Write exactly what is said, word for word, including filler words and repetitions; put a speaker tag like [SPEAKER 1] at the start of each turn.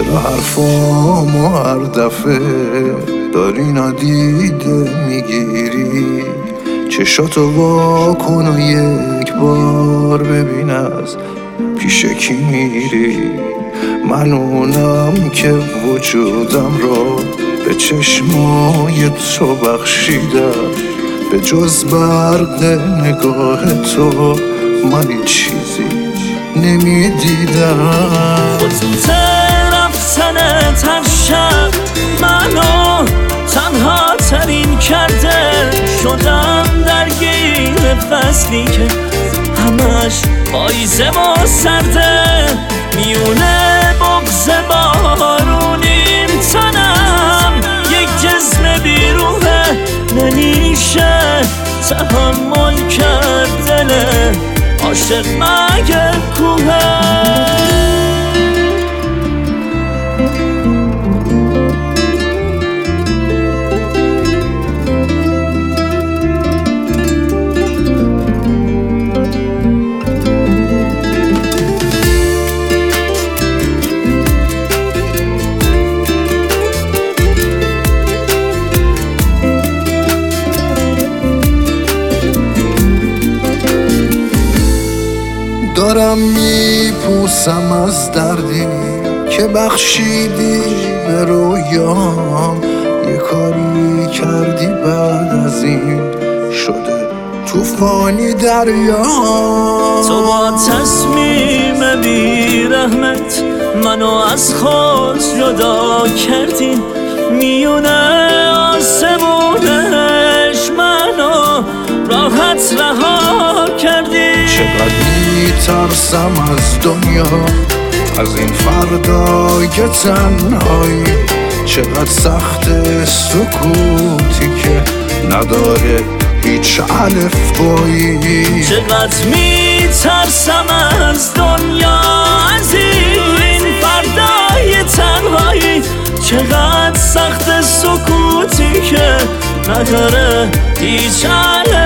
[SPEAKER 1] چرا حرفامو هر دفعه داری نادیده میگیری؟ چشاتو وا کن و یک بار ببین از پیش کی میری. من اونم که وجودم رو به چشمای تو بخشیدم، به جز برق نگاه تو من چیزی نمیدیدم.
[SPEAKER 2] خطوط رفتنت هر شب منو تنها ترین کرده، شدم درگیر فصلی که همش پاییزه و سرده. میونه بغض بارونیم تنم، یک جسم بیروحه نمیشه تحمل کرد دله عاشق مگه کوه.
[SPEAKER 1] دارم میپوسم از دردی که بخشیدی به رویام، یه کاری کردی بعد از این شده توفانی دریام.
[SPEAKER 2] تو با تصمیم بی رحمت منو از خود جدا کردی، میونه آسمونش منو راحت رها کردی.
[SPEAKER 1] چقدر میترسم از دنیا، از این فردای تنهایی، چقدر سخت سکوتی که نداره هیچ الفبایی.
[SPEAKER 2] چقدر میترسم از دنیا، از این فردای تنهایی، چقدر سخت سکوتی که نداره هیچ الفبایی.